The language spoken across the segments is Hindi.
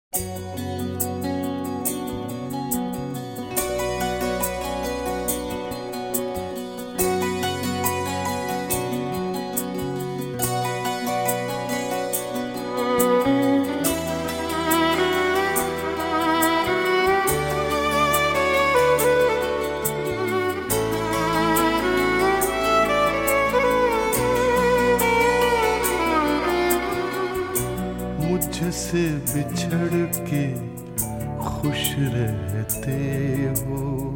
मुझसे बिछड़ के खुश रहते हो,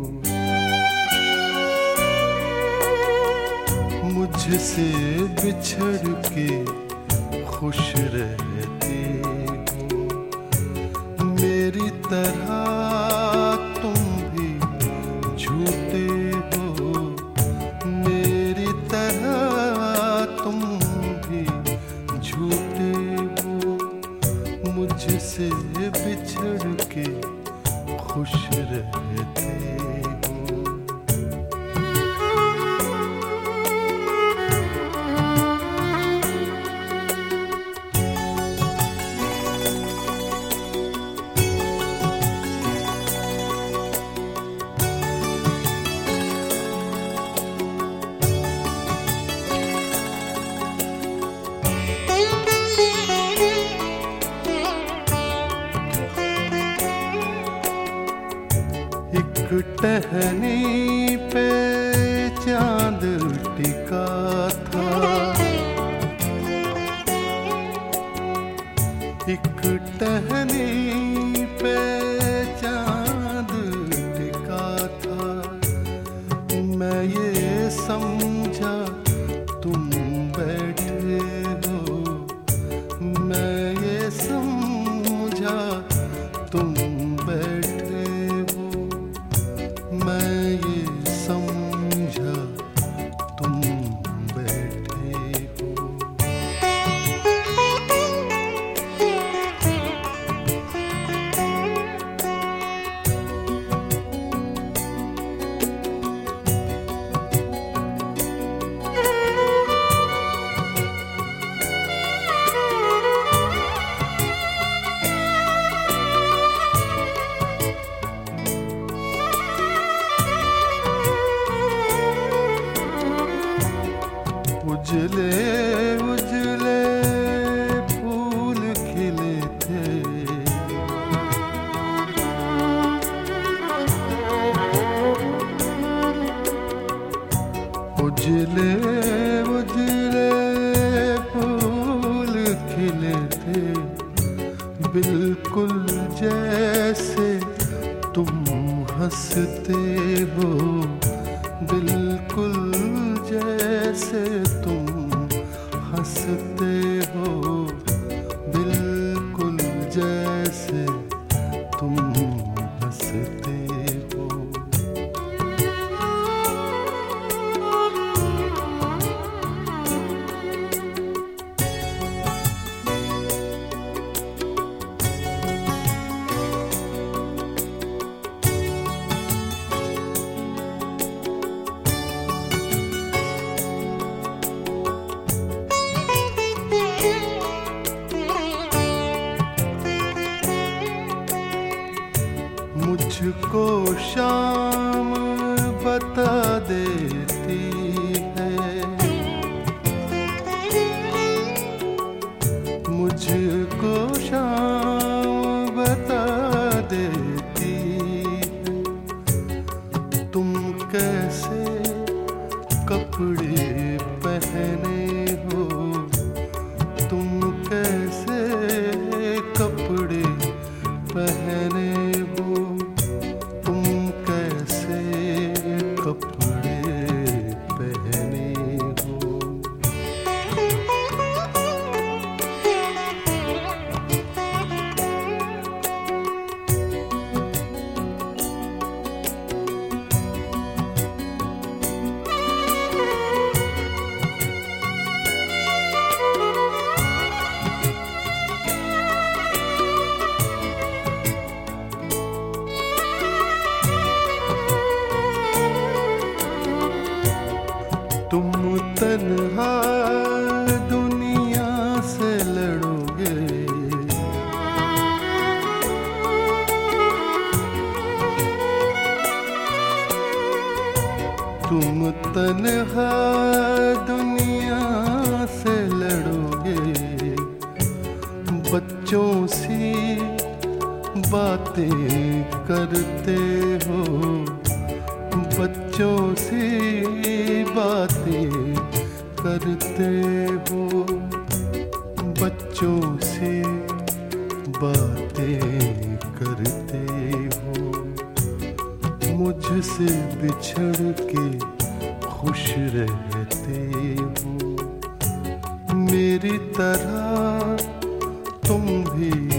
मुझसे बिछड़ के खुश रहते हो। मेरी तरह तुम भी झूठे हो, मेरी तरह तुम भी झूठे हो। मुझसे बिछड़ के खुश रहते हो। एक टहनी पे चांद टिका था, एक टहनी पे चांद टिका था। मैं ये समझा तुम बैठे हो, मैं ये समझा तुम बैठे हो, मैं ये समझा तुम बैठे हो। उजले उजले फूल खिले थे, उजले उजले फूल खिले थे। बिल्कुल जैसे तुम हंसते हो, बिल्कुल जैसे तुम हंसते हो, बिल्कुल जैसे तुम हंसते हो। मुझको शाम बता देती है, मुझको शाम बता देती है। तुम कैसे कपड़े पहने हो, तुम कैसे कपड़े पहने हो, तुम कैसे कपड़े पहने हो। तुम तन्हा दुनिया से लड़ोगे, तुम तन्हा दुनिया से लड़ोगे, बच्चों सी बातें करते हो, बच्चों सी बातें करते हो, बच्चों सी बातें करते हो। मुझसे बिछड़ के खुश रहते हो, मेरी तरह तुम भी